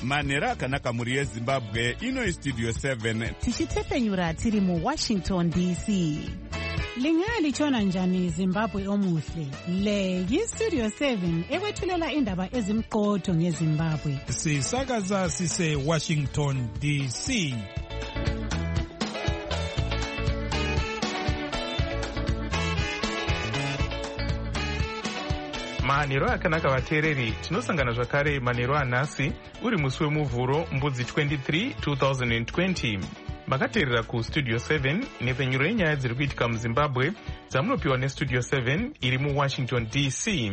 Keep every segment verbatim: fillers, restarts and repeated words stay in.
manhero akanaka mhuri yezimbabwe. Ino Studio seven tichitefenyura tiri mu Washington D C. Lingalitshona njani Zimbabwe omuhle? Le yi-Studio seven ekwethulela indaba ezimqotho ngeZimbabwe. Sisakaza sise Washington D C. Manhero akanaka vateereri, tinosangana zvakare manhero anhasi uri musi wemuvhuro mbudzi twenty-three two thousand twenty. Makateerera kuStudio seven nepfenyuro yenyaya dziri kuitika muZimbabwe dzamunopiwa neStudio seven iri muWashington D C.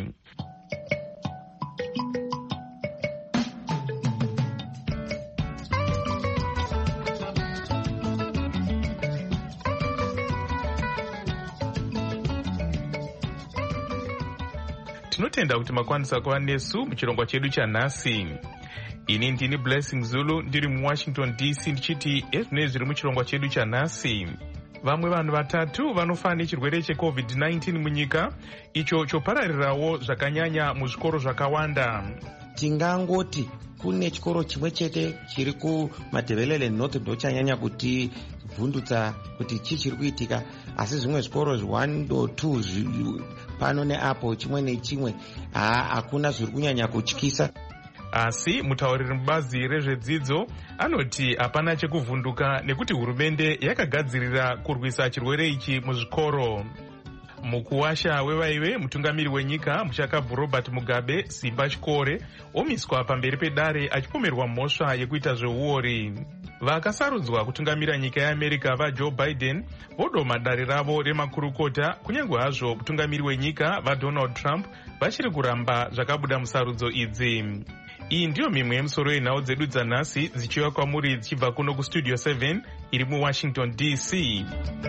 Tinotenda kuti makwanisa kuva nesu muchirongwa chedu chanhasi. Ini ndini Blessing Zulu ndiri muWashington D C ndichiti ezvinei zviri muchirongwa chedu chanhasi. Vamwe vanhu vatatu vanofa nechirwere checovid nineteen munyika, icho chopararirawo zvakanyanya muzvikoro zvakawanda. Tingangoti kune chikoro chimwe chete chiri kuMadebelele North ndochanyanya kuti vhundutsa kuti chii chiri kuitika, asi zvimwe zvikoro one or two pano neapo chimwe nechimwe hakuna zviri kunyanya kutyisa. Asi mutauriri mubazi rezvedzidzo anoti hapana chekuvhunduka nekuti hurumende yakagadzirira kurwisa chirwere ichi muzvikoro. Mukuwasha wevaive mutungamiri wenyika muchakabvu Robert Mugabe Simba Chikore omiswa pamberi pedare achipomerwa mhosva yekuita zveuori. Vakasarudzwa kutungamira nyika yeAmerica vaJoe Biden vodoma dare ravo remakurukota, kunyange hazvo mutungamiri wenyika vaDonald Trump vachiri kuramba zvakabuda musarudzo idzi. Iyi ndiyo mimwe yemusoro yenhau dzedu dzanhasi dzichiva kwamuri dzichibva kuno kuStudio seven iri muWashington D C.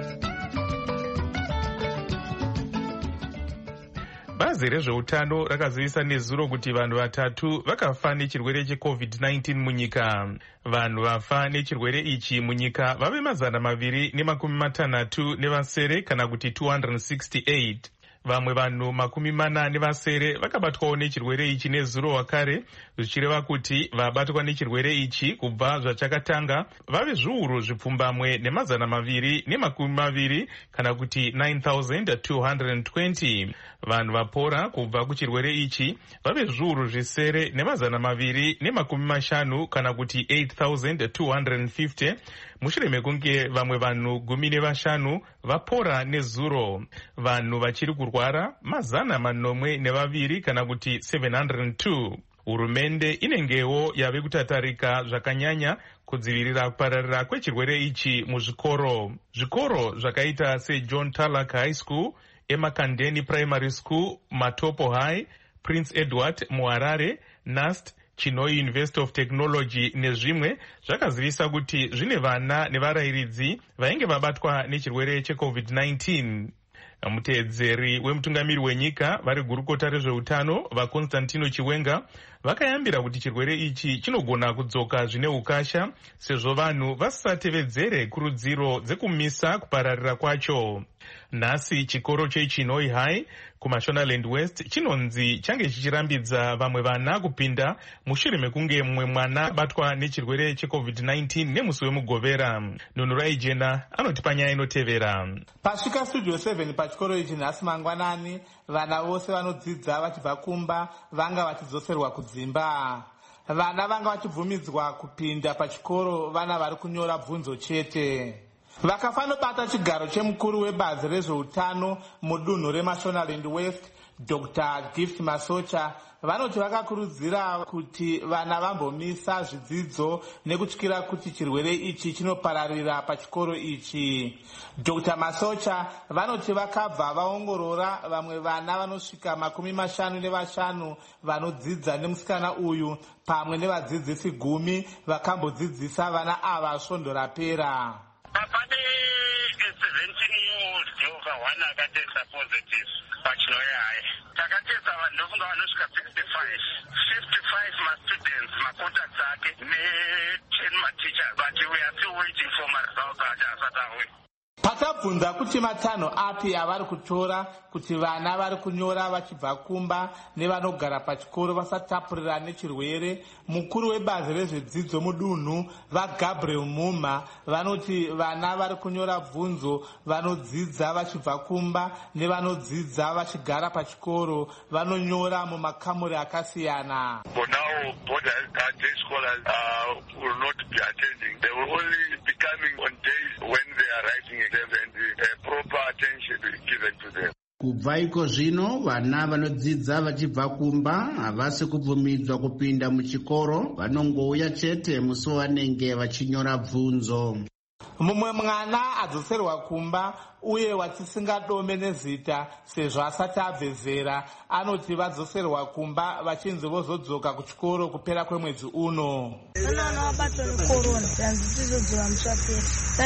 Bazi rezveutano rakazivisa nezuro kuti vanhu vatatu vakafa nechirwere checovid nineteen munyika. Vanhu vafa nechirwere ichi munyika vave mazana maviri nemakumi matanhatu nevasere kana kuti two hundred sixty-eight. Vamwe vanhu makumi mana nevasere vakabatwawo nechirwere ichi nezuro wakare, zvichireva kuti vabatwa nechirwere ichi kubva zvachakatanga vave zviuru zvipfumbamwe nemazana maviri nemakumi maviri kana kuti nine thousand two hundred twenty. Vanhu vapora kubva kuchirwere ichi vave zviuru zvisere nemazana maviri nemakumi mashanu kana kuti eight thousand two hundred fifty, mushure mekunge vamwe vanhu gumi nevashanu vapora nezuro. Vanhu vachiri kurwara mazana manomwe nevaviri kana kuti seven hundred two. Hurumende inengewo yave kutatarika zvakanyanya kudzivirira kupararira kwechirwere ichi muzvikoro. Zvikoro zvakaita seJohn Tarlac High School, eMakandeni Primary School, Matopo High, Prince Edward muHarare, N A S T, Chinoi University of Technology nezvimwe zvakazivisa kuti zvine vana nevarairidzi vainge vabatwa nechirwere checovid nineteen. Muteedzeri wemutungamiri wenyika vari gurukota rezveutano vaConstantino Chiwenga vakayambira kuti chirwere ichi chinogona kudzoka zvine ukasha sezvo vanhu vasatevedzere kurudziro dzekumisa kupararira kwacho. Nhasi chikoro cheChinoi High kuMashonaland West chinonzi change chichirambidza vamwe vana kupinda mushure mekunge mumwe mwana batwa nechirwere checovid nineteen nemusi wemugovera. Nhunurai Jena anoti panyaya inotevera. Pasvika Studio seven pachikoro ichi nhasi mangwanani, vana vose vanodzidza vachibva kumba vanga vachidzoserwa kudzimba. Vana vanga vachibvumidzwa kupinda pachikoro vana vari kunyora bvunzo chete. Vakafanobata chigaro chemukuru webazi rezveutano mudunhu reMashonaland West, Doctor Gift Masocha, vanoti vakakurudzira kuti vana vambomisa zvidzidzo nekutyira kuti chirwere ichi chinopararira pachikoro ichi. Doctor Masocha vanoti vakabva vaongorora vamwe vana vanosvika makumi mashanu nevashanu vanodzidza nemusikana uyu pamwe nevadzidzisi gumi vakambodzidzisa vana ava svondo rapera. Pane seventeen year old girl one akatesta positive pachinoi hai. Takatesta vanhu ndofunga vanosvika sixty-five. fifty-five ma-students, ma-contacts ake ne ten ma-teachers, but we are still waiting for my results ati asati auya. Patapo takabvunza kuti matanho api avari kutora kuti vana vari kunyora vachibva kumba nevanogara pachikoro vasatapurira nechirwere. Mukuru webazi rezvedzidzo mudunhu vaGabriel Muma vanoti vana vari kunyora bvunzo vanodzidza vachibva kumba nevanodzidza vachigara pachikoro vanonyora mumakamuri akasiyana. For now, both day scholars uh, will not be attending. They will only be coming on days when they are writing exams and uh, proper attention is given to them. Kubva iko zvino vana vanodzidza vachibva kumba havasi kubvumidzwa kupinda muchikoro, vanongouya chete musi wanenge vachinyora bvunzo. Mumwe mwana adzoserwa kumba uye watisingadome nezita sezvo asati abve zera anoti vadzoserwa kumba vachinzi vozodzoka kuchikoro kupera kwemwedzi uno. Vana vabatwa nekorona yanzitizodzoka muchapera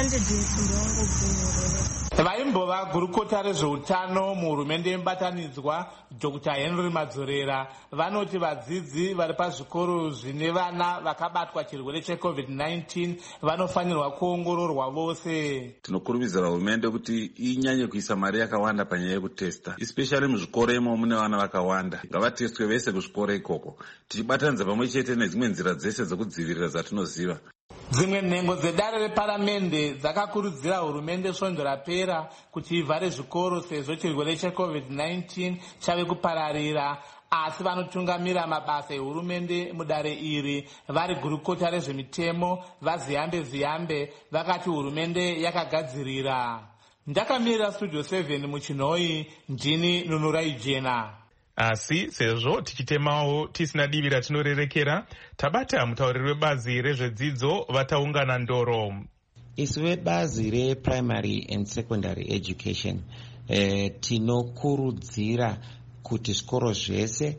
tandidhiimbongobvumirira. Vaimbova gurukota rezveutano muhurumende yemubatanidzwa Doctor Henry Madzorera vanoti vadzidzi vari pazvikoro zvine vana vakabatwa chirwere checovid nineteen vanofanirwa kuongororwa vose. Tinokurudzira hurumende kuti inyanye kuisa mari yakawanda panyaya yekutesta, especially muzvikoro imo mune vana vakawanda. Ngavatestwe vese kuzvikoro ikoko, tichibatanidza pamwe chete nedzimwe nzira dzese dzekudzivirira dzatinoziva. Dzimwe nhengo dzedare reparamende dzakakurudzira hurumende svondo rapera kuti ivhare zvikoro sezvo chirwere checovid nineteen chave kupararira, asi vanotungamira mabasa ehurumende mudare iri vari gurukota rezvemitemo vaziyambe ziyambe vakati hurumende yakagadzirira. Ndakamirira studio seven muchinhoi, ndini Nunurai Jena. Asi sezvo tichitemawo tisina divi ratinorerekera, tabata mutauriri webazi rezvedzidzo vataungana ndoro. Isu vebazi reprimary and secondary education eh, tinokurudzira kuti zvikoro zvese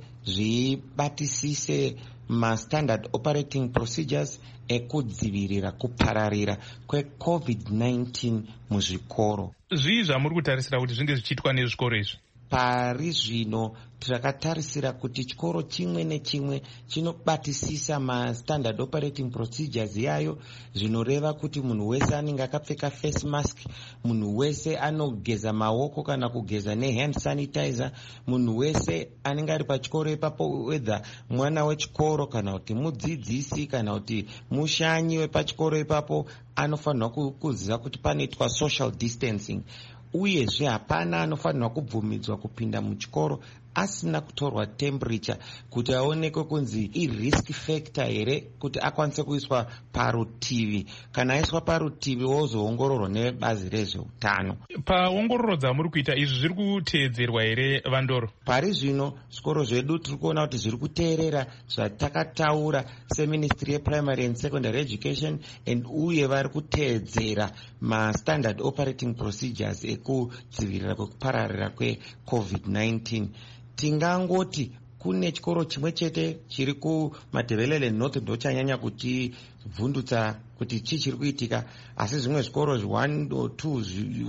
zvibatisise ma-standard operating procedures ekudzivirira kupararira kwecovid nineteen muzvikoro. Zvii zvamuri kutarisira kuti zvinge zvichiitwa nezvikoro izvi? Pari zvino takatarisira kuti chikoro chimwe nechimwe chinobatisisa ma-standard operating procedures yayo, zvinoreva kuti munhu wese anenge akapfeka face mask, munhu wese anogeza maoko kana kugeza nehand sanitizer, munhu wese anenge ari pachikoro ipapo, whether mwana wechikoro kana kuti mudzidzisi kana kuti mushanyi wepachikoro ipapo, anofanirwa kuziva kuti panoitwa social distancing. Uyezve hapana anofanirwa kubvumidzwa kupinda muchikoro asina kutorwa temperature kuti aonekwe kunzi i-risk factor here kuti akwanise kuiswa parutivi. Kana aiswa parutivi wozoongororwa nebazi rezveutano. Paongororo dzamuri kuita izvi zviri kuteedzerwa here Vandoro? Pari zvino zvikoro zvedu tiri kuona kuti zviri kuteerera zvatakataura seministry yeprimary and secondary education, and uye vari kuteedzera ma-standard operating procedures ekudzivirira kwekupararira kwecovid nineteen. Tingangoti kune chikoro chimwe chete chiri kuMatabeleland North ndo chanyanya kuti vhundutsa kuti chii chiri kuitika, asi zvimwe zvikoro one or two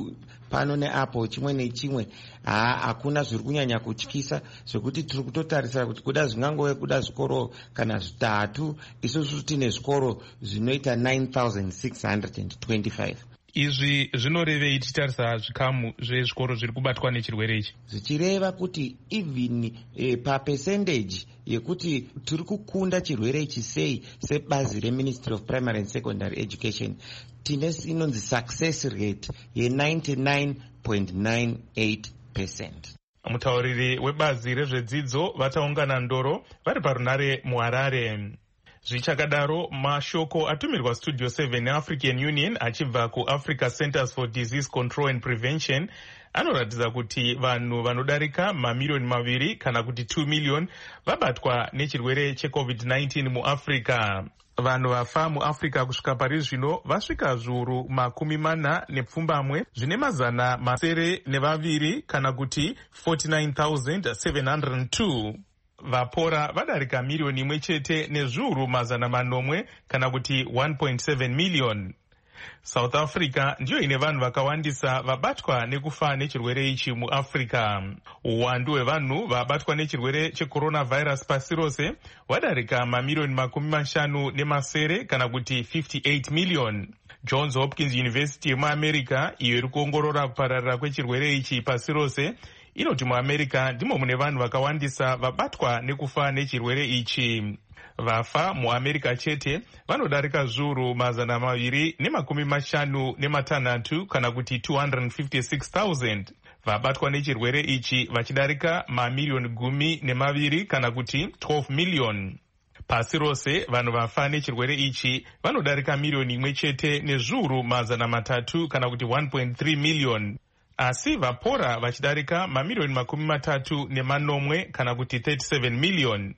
pano neapo chimwe nechimwe hakuna zviri kunyanya kutyisa, zvekuti tiri kutotarisira kuti kuda zvingangove kuda zvikoro kana zvitatu, isusu tine zvikoro zvinoita nine thousand six hundred twenty-five. Izvi zvinorevei tichitarisa zvikamu zvezvikoro zviri kubatwa nechirwere ichi? Zvichireva kuti even eh, papercentage yekuti tiri kukunda chirwere ichi sei sebazi reMinistry of Primary and Secondary Education, tine inonzi success rate ye ninety-nine point nine eight percent. Mutauriri webazi rezvedzidzo vataungana ndoro vari parunare muHarare. Zvichakadaro, mashoko atumirwa Studio seven African Union achibva kuAfrica Centers for Disease Control and Prevention anoratidza kuti vanhu vanodarika mamiliyoni maviri kana kuti two million vabatwa nechirwere checovid nineteen muAfrica. Vanhu vafa muAfrica kusvika pari zvino vasvika zviuru makumi mana nepfumbamwe zvine mazana masere nevaviri kana kuti forty-nine thousand seven hundred two. Vapora vadarika miliyoni imwe chete nezviuru mazana manomwe kana kuti one point seven million. South Africa ndiyo ine vanhu vakawandisa vabatwa nekufa nechirwere ichi muAfrica. Uwandu hwevanhu vabatwa nechirwere checoronavirus pasi rose wadarika mamiliyoni makumi mashanu nemasere kana kuti fifty-eight million. Johns Hopkins University yemuAmerica iyo iri kuongorora kupararira kwechirwere ichi pasi rose inoti muAmerica ndimo mune vanhu vakawandisa vabatwa nekufa nechirwere ichi. Vafa muAmerica chete vanodarika zviuru mazana maviri nemakumi mashanu nematanhatu kana kuti two hundred fifty-six thousand. Vabatwa nechirwere ichi vachidarika mamiliyoni gumi nemaviri kana kuti twelve million. Pasi rose vanhu vafa nechirwere ichi vanodarika miliyoni imwe chete nezviuru mazana matatu kana kuti one point three million. Asi vapora vachidarika mamiliyoni makumi matatu nemanomwe kana kuti thirty-seven million.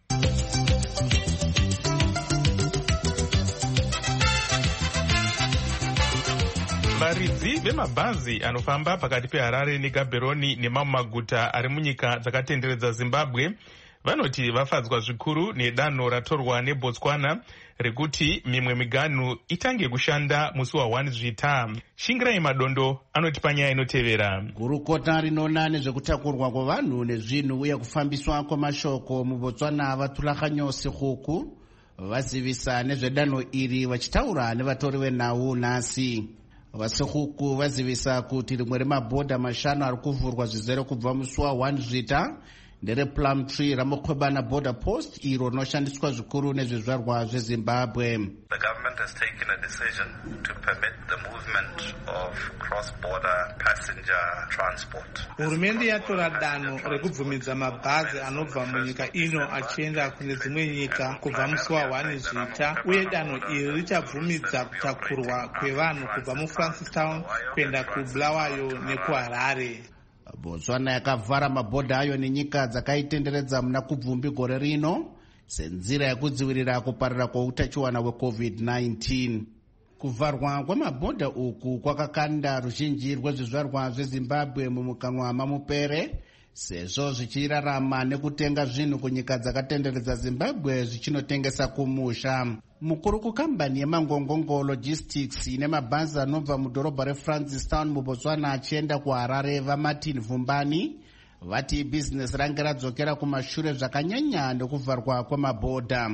Varidzi vemabhazi anofamba pakati peHarare neGaborone nemamwe maguta ari munyika dzakatenderedza Zimbabwe vanoti vafadzwa zvikuru nedanho ratorwa neBotswana rekuti mimwe miganhu itange kushanda musi wa one Zvita. Shingirai Madondo anoti panyaya inotevera. Gurukota rinoona nezvekutakurwa kwavanhu nezvinhu uye kufambiswa kwamashoko muBotswana vatulakanyosi huku vazivisa nezvedanho iri vachitaura nevatori venhau nhasi. Vasihuku vazivisa kuti rimwe remabhodha mashanu ari kuvhurwa zvizere kubva musi wa one Zvita ndere Plumtree Ramokhwebana border post iro rinoshandiswa zvikuru nezvizvarwa zveZimbabwe. The government has taken a decision to permit the movement of cross-border passenger transport. Hurumende yatora danho rekubvumidza mabhazi anobva munyika ino achienda kune dzimwe nyika kubva musi wa one Zvita, uye danho iri richabvumidza kutakurwa kwevanhu kubva muFrancistown kuenda kuBulawayo nekuHarare. Botswana yakavhara mabhodha ayo nenyika dzakaitenderedza muna kubvumbi gore rino senzira yekudzivirira kuparira kweutachiwana hwecovid nineteen. Kuvharwa kwamabhodha uku kwakakanda ruzhinji rwezvizvarwa zveZimbabwe mumukanwa mamupere sezvo zvichirarama nekutenga zvinhu kunyika dzakatenderedza Zimbabwe zvichinotengesa kumusha. Mukuru kukambani yeMangongongo Logistics ine mabhazi anobva mudhorobha reFrancistown muBotswana achienda kuHarare vaMartin Vumbani vati business range radzokera kumashure zvakanyanya nekuvharwa kwamabhodha.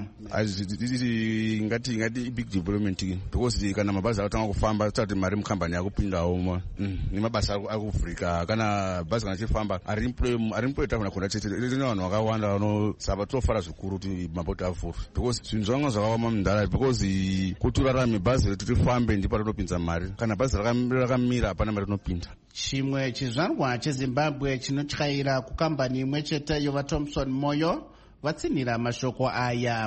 Ngati ngati big development because kana mabhazi akatanga kufamba tsati mari mukambani yakupindawo nemabasa akufrika kana bhazi kana chifamba ari employ ari employ tafuna kuna chete rino vanhu vakawanda vanosaba tofara zvikuru kuti mabhodha avhurwe because zvinhu zvanga zvakawama mundara because kuti urarame bhazi retu tifambe ndipo rinopinza mari kana bhazi rakamira hapana mari inopinda. Chimwe chizvarwa cheZimbabwe chinotyaira kukambani imwe chete yova Thompson Moyo vatsinhira mashoko aya.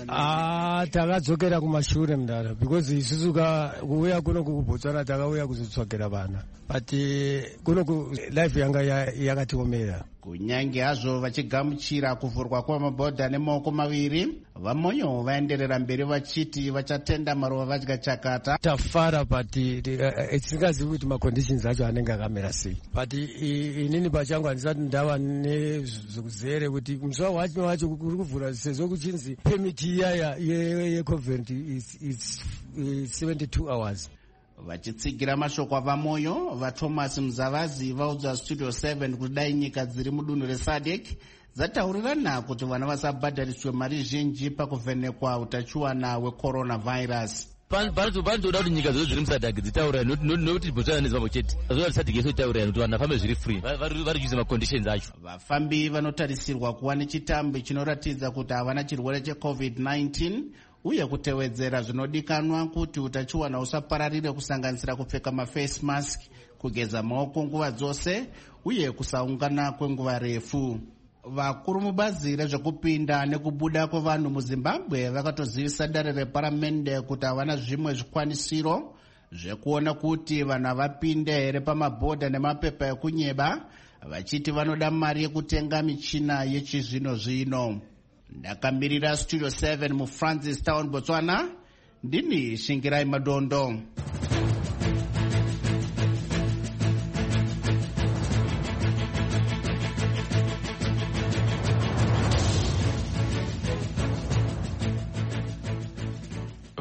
Ah, takadzokera kumashure mndara because isusu kuuya kuno kuBotswana takauya kuzotsvagera vana but kuno life yanga yakatiomera. Kunyange hazvo vachigamuchira kuvhurwa kwamabhodha nemaoko maviri, vaMoyo vaenderera mberi vachiti vachatenda maruva vadya chakata. Tafara but tisingazivi kuti maconditions acho anenge akamera sei but inini pachangu handisati ndava nezvekuzere kuti musi wacho wacho kuri kuvhura sezvo kuchinzi permit iya yecovid is seventy-two hours. Vachitsigira mashoko avaMoyo, vaThomas Muzavazi vaudza Studio seven kuti dai nyika dziri mudunhu reSADC dzataurirana kuti vana vasabhadhariswe mari zhinji pakuvhenekwa utachiwana hwecoronavirus. Panotoda kuti nyika dzose dziri muSADC dzitaurira nokuti Botswana neZimbabwe chete azoti SADC yese itaurira kuti vanhu vafambe zviri free vari kuisa maconditions acho. Vafambi vanotarisirwa kuva nechitambi chinoratidza kuti havana chirwere checovid nineteen uye kutevedzera zvinodikanwa kuti utachiwana usapararire kusanganisira kupfeka maface mask, kugeza maoko nguva dzose uye kusaungana kwenguva refu. Vakuru mubazi rezvekupinda nekubuda kwevanhu muZimbabwe vakatozivisa dare reparamende kuti havana zvimwe zvikwanisiro zvekuona kuti vanhu havapinde here pamabhodha nemapepa ekunyeba, vachiti vanoda mari yekutenga michina yechizvino zvino. Ndakamirira Studio seven muFrancistown, Botswana, ndini Shingirai Madondo.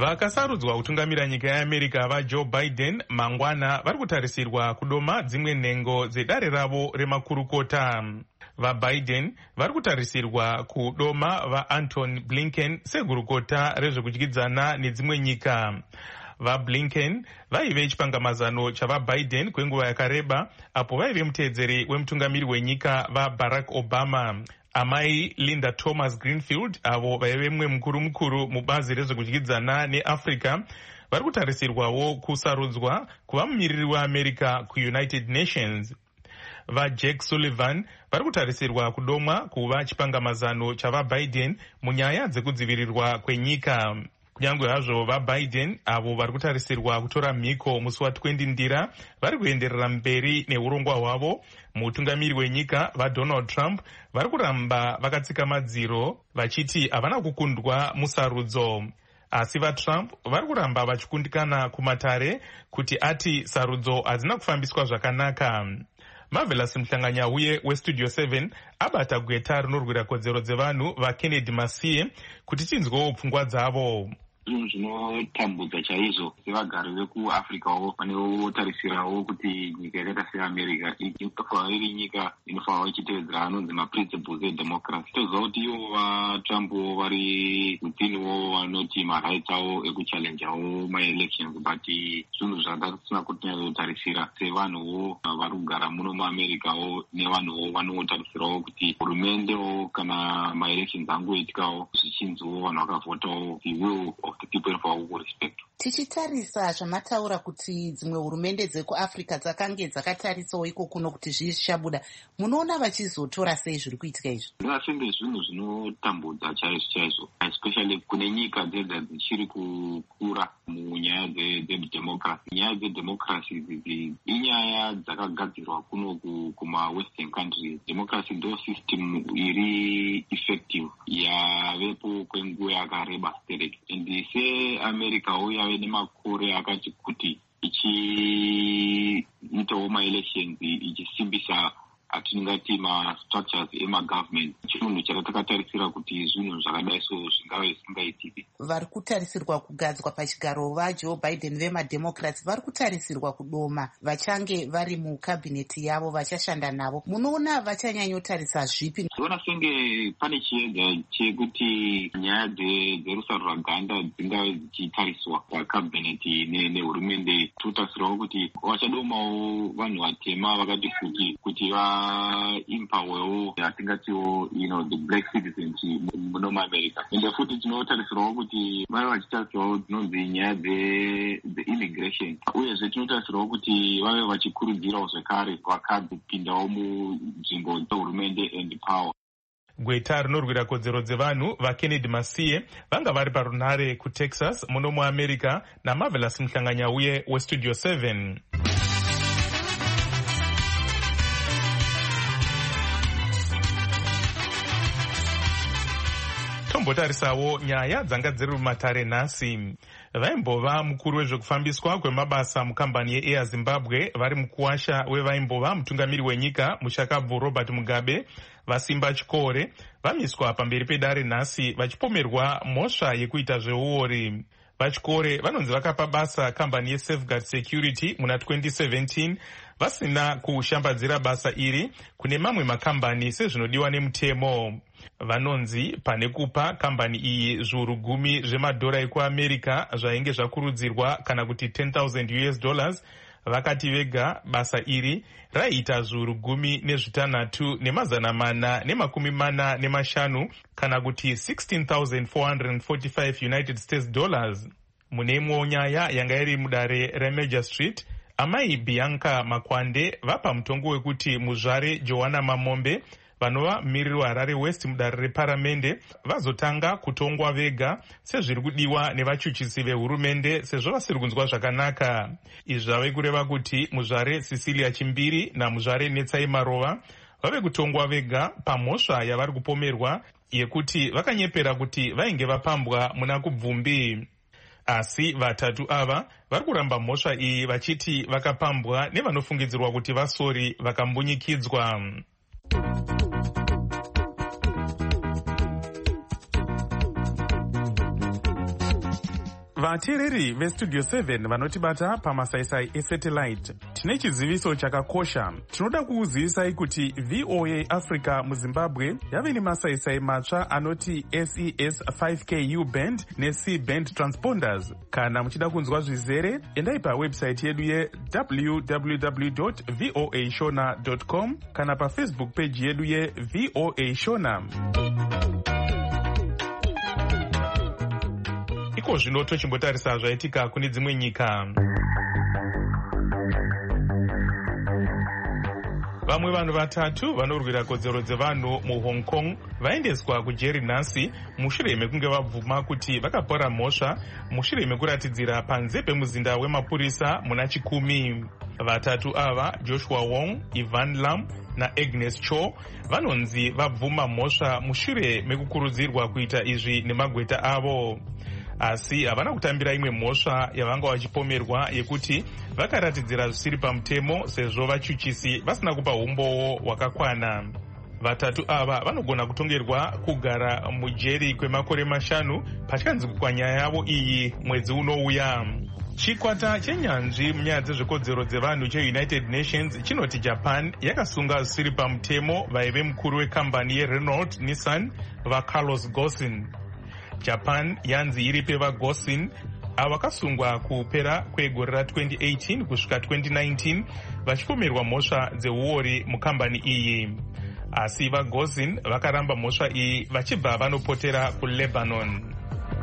Vakasarudzwa kutungamira nyika yeAmerica vaJoe Biden mangwana vari kutarisirwa kudoma dzimwe nhengo dzedare ravo remakurukota. VaBiden vari kutarisirwa kudoma vaAntony Blinken segurukota rezvekudyidzana nedzimwe nyika. VaBlinken vaive chipangamazano chavaBiden kwenguva yakareba apo vaive muteedzeri wemutungamiri wenyika vaBarack Obama. Amai Linda Thomas Greenfield avo vaive mumwe mukuru mukuru mubazi rezvekudyidzana neAfrica vari kutarisirwawo kusarudzwa kuva mumiriri weAmerica kuUnited Nations. VaJake Sullivan vari kutarisirwa kudomwa kuva chipangamazano chavaBiden munyaya dzekudzivirirwa kwenyika. Kunyange hazvo vaBiden avo vari kutarisirwa kutora mhiko musi wa20 ndira vari kuenderera mberi neurongwa hwavo, mutungamiri wenyika vaDonald Trump vari kuramba vakatsika madziro vachiti havana kukundwa musarudzo. Asi vaTrump vari kuramba vachikundikana kumatare kuti ati sarudzo hadzina kufambiswa zvakanaka. Marvelous Mhlanganyauye weStudio seven abata gweta rinorwira kodzero dzevanhu vaKennedy Masiye kuti tinzwewo pfungwa dzavo. Zvinhu zvinotambudza chaizvo sevagari vekuAfricawo vanewotarisirawo kuti nyika yakaita seAmerica inofanira iri nyika inofanira ichitevedzera anonzi maprinciples edemocracy. Toziva kuti ivo vaTrump vari withiniwo vanoti marights avo ekuchallenjawo maelections, but zvinhu zvatasina kuti tinyazotarisira sevanhuwo vari kugara muno muAmericawo nevanhuwo vanotarisirawo kuti hurumendewo kana maelections angoitikawo zvichinziwo vanhu vakavhotawo the will of the people for respect. Tichitarisa zvamataura kuti dzimwe hurumende dzekuAfrica dzakange dzakatarisawo iko kuno kuti zvichabuda, munoona vachizotora sei zviri kuitika izvi? Ndingasenge zvinhu zvinotambudza chaizvo chaizvo, especially kune nyika dzedza dzichiri kukura munyaya dzedemocracy. Nyaya dzedemocracy idzi inyaya dzakagadzirwa kuno kuma-western countries. Democracy ndo system iri effective yavepo kwenguva yakareba stereki. And seAmerica yave nemakore akati kuti ichiitawo maelections ichisimbisa atingati ma-structures ema-government. Chinhu chatakatarisira kuti zvinhu zvakadai so zvingave zvisingaitiki. Vari kutarisirwa kugadzwa pachigaro vaJoe Biden vemademocrats vari kutarisirwa kudoma vachange vari mukabhineti yavo vachashanda navo. Munoona vachanyanyotarisa zvipi? Ndiona senge pane chiedza chekuti nyaya dzerusarura ganda dzingave dzichitariswa pakabhineti nehurumende. Totarisirawo kuti vachadomawo vanhu vatema vakati kuti kuti va impawewo atingatiwo you know the black citizens muno muAmerica. Ende futi tinotarisirawo kuti vave vachitarisirawo dzinonzi nyaya dzeimmigration, uyezve tinotarisirawo kuti vave vachikurudzirawo zvekare vakadzi kupindawo munzvimbo dzehurumende and power. Gweta rinorwira kodzero dzevanhu vaKennedy Masiye vanga vari parunhare kuTexas muno muAmerica naMarvelous Mhlanganyauye weStudio seven. Tombotarisawo nyaya dzanga dziri mumatare nhasi. Vaimbova mukuru wezvekufambiswa kwemabasa mukambani yeAir Zimbabwe vari mukuwasha wevaimbova mutungamiri wenyika muchakabvu Robert Mugabe vasimba chikore vamiswa pamberi pedare nhasi vachipomerwa mhosva yekuita zveuori. Vachikore vanonzi vakapa basa kambani yeSafeguard Security muna twenty seventeen vasina kushambadzira basa iri kune mamwe makambani sezvinodiwa nemutemo. Vanonzi pane kupa kambani iyi zviuru gumi zvemadhora ekuAmerica zvainge zvakurudzirwa kana kuti ten thousand US dollars, vakati vega basa iri raiita zviuru gumi nezvitanhatu nemazana mana nemakumi mana nemashanu kana kuti sixteen thousand four hundred forty-five United States dollars. Mune imwewo nyaya yanga iri mudare reMajor Street, amai Bianca Makwande vapa mutongo wekuti muzvare Joanna Mamombe vanova mumiriri weHarare West mudare reparamende vazotanga kutongwa vega sezviri kudiwa nevachuchisi vehurumende sezvo vasiri kunzwa zvakanaka. Izvi zvave kureva kuti muzvare Cecilia Chimbiri namuzvare Netsai Marova vave kutongwa vega pamhosva yavari kupomerwa yekuti vakanyepera kuti vainge vapambwa muna kubvumbi. Asi vatatu ava vari kuramba mhosva iyi vachiti vakapambwa nevanofungidzirwa kuti vasori vakambunyikidzwa. vateereri vestudio seven vanotibata pamasaisai esatellite, tine chiziviso chakakosha. Tinoda kukuzivisai kuti V O A Africa muZimbabwe yave nemasaisai matsva anoti S E S five K U band ne-C band transponders. Kana muchida kunzwa zvizere, endai pawebsite yedu ye w w w dot voa shona dot com kana pafacebook page yedu ye V O A Shona. Iko zvino tochimbotarisa zvaitika kune dzimwe nyika. Vamwe vanhu vatatu vanorwira kodzero dzevanhu muHong Kong vaendeswa kujeri nhasi mushure mekunge vabvuma kuti vakapora mhosva mushure mekuratidzira panze pemuzinda wemapurisa muna chikumi. Vatatu ava, Joshua Wong, Ivan Lam na Agnes Cho, vanonzi vabvuma mhosva mushure mekukurudzirwa kuita izvi nemagweta avo. Asi havana kutambira imwe mhosva yavanga vachipomerwa yekuti vakaratidzira zvisiri pamutemo sezvo vachuchisi vasina kupa umbowo hwakakwana. Vatatu ava vanogona kutongerwa kugara mujeri kwemakore mashanu pachanzikwa nyaya yavo iyi mwedzi unouya. Chikwata chenyanzvi munyaya dzezvekodzero dzevanhu cheUnited Nations chinoti Japan yakasunga zvisiri pamutemo vaive mukuru wekambani yeRenault Nissan vaCarlos Ghosn. Japan yanzi iri pevaGhosn ava vakasungwa kupera kwegore ra twenty eighteen kusvika twenty nineteen vachipomerwa mhosva dzeuori mukambani iyi. Asi vaGhosn vakaramba mhosva iyi vachibva vanopotera kuLebanon.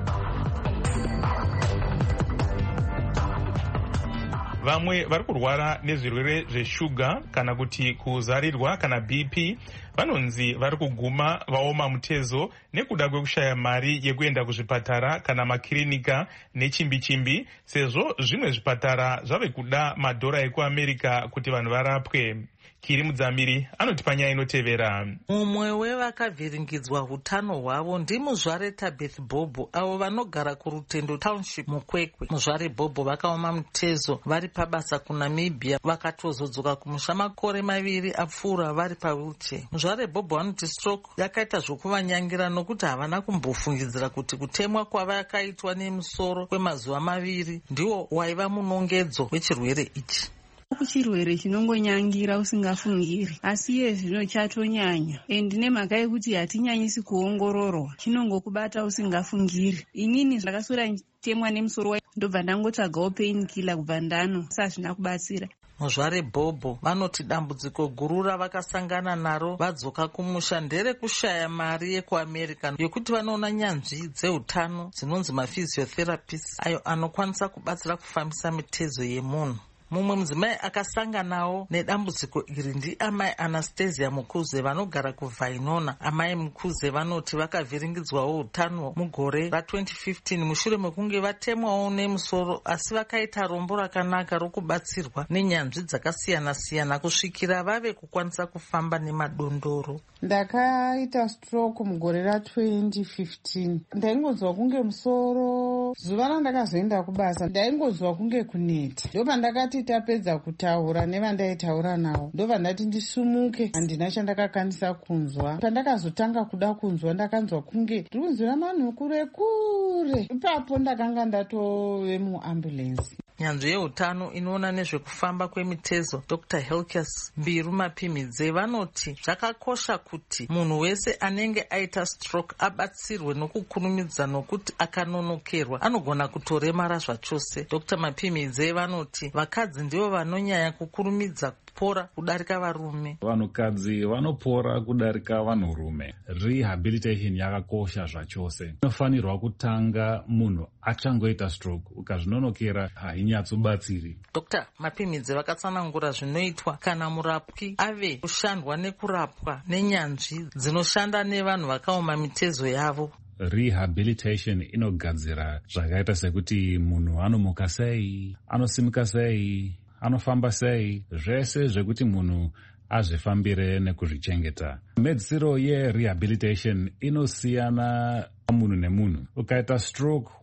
Vamwe vari kurwara nezvirwere zveshuga kana kuti kuzarirwa kana B P vanonzi vari kuguma vaoma mutezo nekuda kwekushaya mari yekuenda kuzvipatara kana makirinika nechimbi-chimbi, sezvo zvimwe zvipatara zvave kuda madhora ekuAmerica kuti vanhu varapwe. Kiri Mudzamiri anotipa nyaya inotevera. Mumwe wevakavhiringidzwa hutano hwavo ndimuzvare Tabith Bobo avo vanogara kuRutendo Township muKwekwe. Muzvare Bobo vakaoma mutezo vari pabasa kuNamibia vakatozodzoka kumusha makore maviri apfuura vari pawheelchair. Muzvare Bobo vanoti stroke yakaita zvokuvanyangira nokuti havana kumbofungidzira kuti kutemwa kwavakaitwa nemusoro kwemazuva maviri ndiwo waiva munongedzo wechirwere ichi. Kuchirwere chinongonyangira usingafungiri, asi iye zvino chatonyanya, endi nemhaka yekuti hatinyanyisi kuongororwa chinongokubata usingafungiri. Inini zvakaswera temwa nemusoro ndobva ndangotsvagawo painkiller kubva ndano, asi hazvina kubatsira. Muzvare Bobo vanoti dambudziko guru ravakasangana naro vadzoka kumusha nderekushaya mari yekuAmerica yokuti vanoona nyanzvi dzeutano dzinonzi maphysiotherapists ayo anokwanisa kubatsira kufambisa mitezo yemunhu. Mumwe mudzimai akasanganawo nedambudziko iri ndiamai Anastasia Mukuze vanogara kuVainona. Amai Mukuze vanoti vakavhiringidzwawo utano mugore ra twenty fifteen mushure mekunge vatemwawo nemusoro, asi vakaita rombo rakanaka rokubatsirwa nenyanzvi dzakasiyana-siyana kusvikira vave kukwanisa kufamba nemadondoro. Ndakaita stroke mugore ra twenty fifteen. Ndaingonzwa kunge musoro. Zuva randakazoenda kubasa ndaingonzwa kunge kuneta. Ndo pandakati tapedza kutaura nevandaitaura navo, ndobva ndati ndisumuke, handina chandakakwanisa kunzwa. Pandakazotanga kuda kunzwa ndakanzwa kunge ndiri kunzwira manhu kure kure. Ipapo ndakanga ndatove muambulensi. Nyanzvi yeutano inoona nezvekufamba kwemitezo Doctor Helkes Mbiru Mapimidze vanoti zvakakosha kuti munhu wese anenge aita stroke abatsirwe nokukurumidza nokuti akanonokerwa anogona kutoremara zvachose. Doctor Mapimidze vanoti vakadzi ndivo vanonyanya kukurumidza kupora kudarika varume. Vanhukadzi vanopora kudarika vanhurume. Rehabilitation yakakosha zvachose. Inofanirwa kutanga munhu achangoita stroke, ukazvinonokera hainyatsobatsiri. Doctor Mapimidze vakatsanangura zvinoitwa kana murapwi ave kushandwa nekurapwa nenyanzvi dzinoshanda nevanhu vakaoma mitezo yavo. Rehabilitation inogadzira zvakaita sekuti munhu anomuka sei, anosimuka sei, anofamba sei, zvese zvekuti munhu azvifambire nekuzvichengeta. Medzisiro yerehabilitation inosiyana munhu nemunhu. Ukaita stroke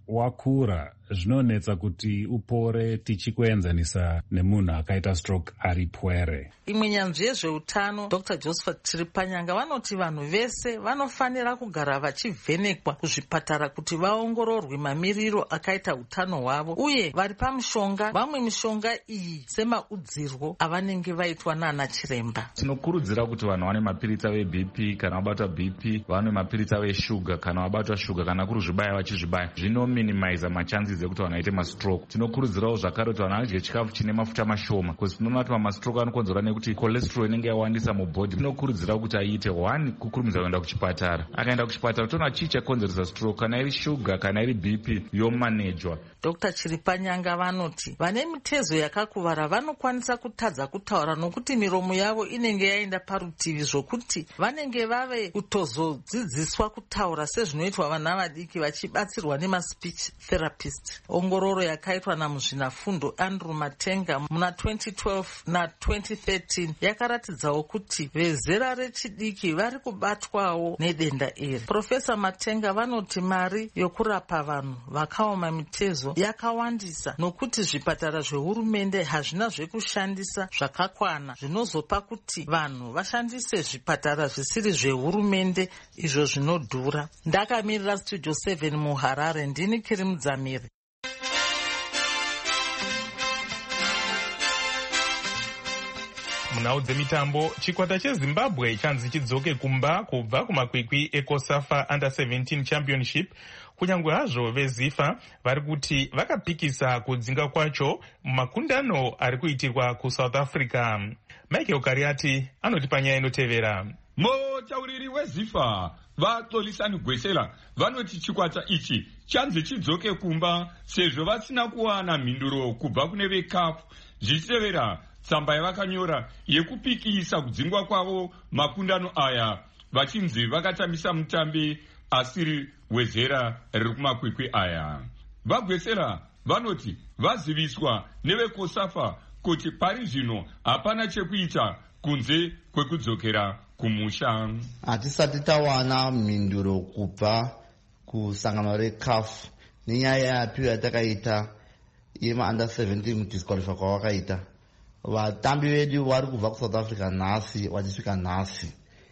wakura zvinonetsa kuti upore tichikuenzanisa nemunhu akaita stroke ari pwere. Imwe nyanzvi yezveutano Dr Josephat Chiripanyanga vanoti vanhu vese vanofanira kugara vachivhenekwa kuzvipatara kuti vaongororwe mamiriro akaita utano hwavo, uye vari pamushonga vamwe mishonga iyi semaudzirwo avanenge vaitwa nana chiremba. Tinokurudzira kuti vanhu vane mapiritsa veB P kana vabatwa B P, vane mapiritsa veshuga kana vabatwa shuga, kana kuri zvibaya vachizvibaya, zvinominimiza machances ekuti vanhu vaite mastroke. Tinokurudzirawo zvakare kuti vanhu vadye chikafu chine mafuta mashoma, because tinoona kuti mastroke anokonzerwa nekuti cholesterol inenge yawandisa mubhodhi. Tinokurudzira kuti aite one kukurumidza kuenda kuchipatara. Akaenda kuchipatara toona chii chakonzeresa stroke, kana iri shuga kana iri B P yomanejwa. Dr Chiripanyanga vanoti vane mitezo yakakuvara vanokwanisa kutadza kutaura nokuti miromo yavo inenge yaenda parutivi, zvokuti vanenge vave kutozodzidziswa kutaura sezvinoitwa vana vadiki vachibatsirwa nemaspeech therapist. Ongororo yakaitwa namuzvinafundo Andrew Matenga muna twenty twelve na twenty thirteen yakaratidzawo kuti vezera rechidiki vari kubatwawo nedenda iri. Profesa Matenga vanoti mari yokurapa vanhu vakaoma mitezo yakawandisa nokuti zvipatara zvehurumende hazvina zvekushandisa zvakakwana, zvinozopa kuti vanhu vashandise zvipatara zvisiri zvehurumende izvo zvinodhura. Ndakamirira Studio seven muHarare, ndini Kiri Mudzamiri. Munhau dzemitambo, chikwata cheZimbabwe chanzi chidzoke kumba kubva kumakwikwi eCOSAFA Under seventeen Championship, kunyange hazvo veZIFA vari kuti vakapikisa kudzinga kwacho mumakundano ari kuitirwa kuSouth Africa. Michael Kariati anoti panyaya inotevera. Mutauriri weZIFA vaXolisani Gwesela vanoti chikwata ichi chanzi chidzoke kumba sezvo vasina kuwana mhinduro kubva kune veCAF, zvichitevera tsamba yavakanyora yekupikisa kudzingwa kwavo makundano aya, vachinzi vakatambisa mutambi asiri wezera riri kumakwikwi aya. VaGwesera vanoti vaziviswa neveCOSAFA kuti pari zvino hapana chekuita kunze kwekudzokera kumusha. Hatisati tawana mhinduro kubva kusangano reCAF nenyaya yapiwa yatakaita yema under seventeen kudisqualify kwavakaita. Vatambi vedu vari kubva kuSouth Africa nhasi vachisvika nhasi.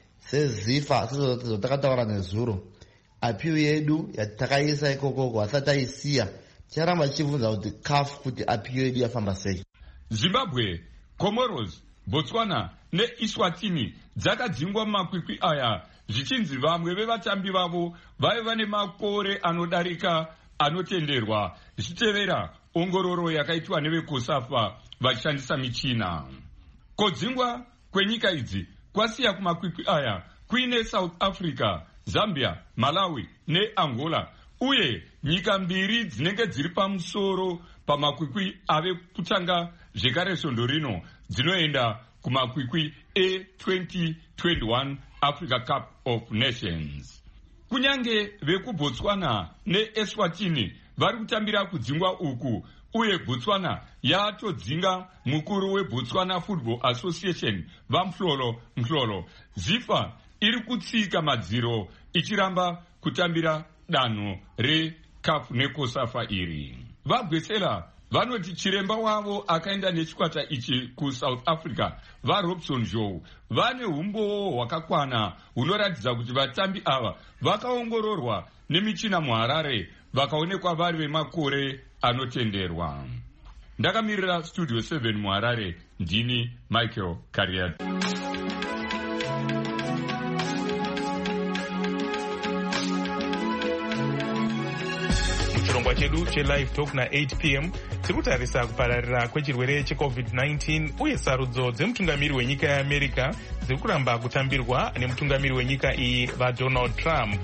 SeZIFA sezvo takataura nezuro, apiwa yedu yatakaisa ikoko hasati taisiya, ticharamba tichibvunza kuti CAF kuti apiwa yedu yafamba sei. Zimbabwe, Comoros, Botswana neIswatini dzakadzingwa mumakwikwi aya, zvichinzi vamwe vevatambi vavo vaive vane makore anodarika anotenderwa, zvichitevera ongororo yakaitwa neveCOSAFA vachishandisa michina. Kudzingwa kwenyika idzi kwasiya kumakwikwi aya kuine South Africa, Zambia, Malawi neAngola, uye nyika mbiri dzinenge dziri pamusoro pamakwikwi ave kutanga zvekare svondo rino dzinoenda kumakwikwi e-twenty twenty-one Africa Cup of Nations. Kunyange vekuBotswana neEswatini vari kutambira kudzingwa uku, uye Botswana yatodzinga mukuru weBotswana Football Association vaMhlolo Mhlolo. ZIFA iri kutsika madziro ichiramba kutambira danho reCAF neCOSAFA iri. VaGwesera vanoti chiremba wavo akaenda nechikwata ichi kuSouth Africa, vaRobson Joe, vane umbowo hwakakwana hunoratidza kuti vatambi ava vakaongororwa nemichina muHarare vakaonekwa vari vemakore anotenderwa. Ndakamirira Studio seven muHarare, ndini Michael Kariati. Chirongwa chedu chelive talk na eight p m tiri kutarisa kupararira kwechirwere checovid nineteen uye sarudzo dzemutungamiri wenyika yeAmerica dziri kuramba kutambirwa nemutungamiri wenyika iyi vaDonald Trump.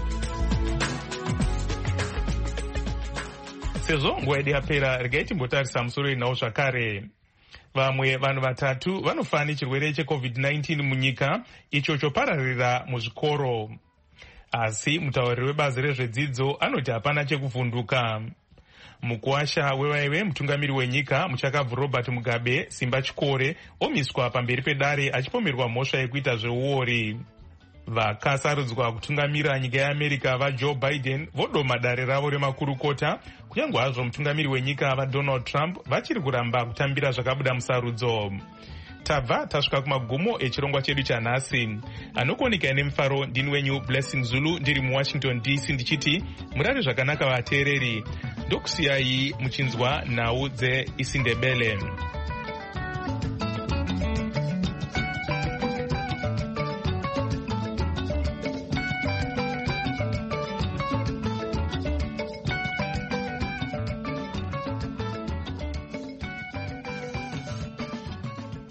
Sezvo nguva yedu yapera, regai timbotarisa musoro inawo zvakare. Vamwe vanhu vatatu vanofa nechirwere checovid nineteen munyika icho chopararira muzvikoro. Asi mutauriri webazi rezvedzidzo anoti hapana chekuvhunduka. Mukuwasha wevaive mutungamiri wenyika muchakabvu Robert Mugabe Simba Chikore omiswa pamberi pedare achipomerwa mhosva yekuita zveuori. vakasarudzwa kutungamira nyika yeamerica vajoe biden vodoma dare ravo remakurukota, kunyange hazvo mutungamiri wenyika vadonald trump vachiri kuramba kutambira zvakabuda musarudzo. tabva tasvika kumagumo echirongwa chedu chanhasi. Anokuonekai nemufaro ndini wenyu Blessing Zulu ndiri muwashington D C ndichiti murare zvakanaka vateereri. Ndokusiyai muchinzwa nhau dzeIsindebele.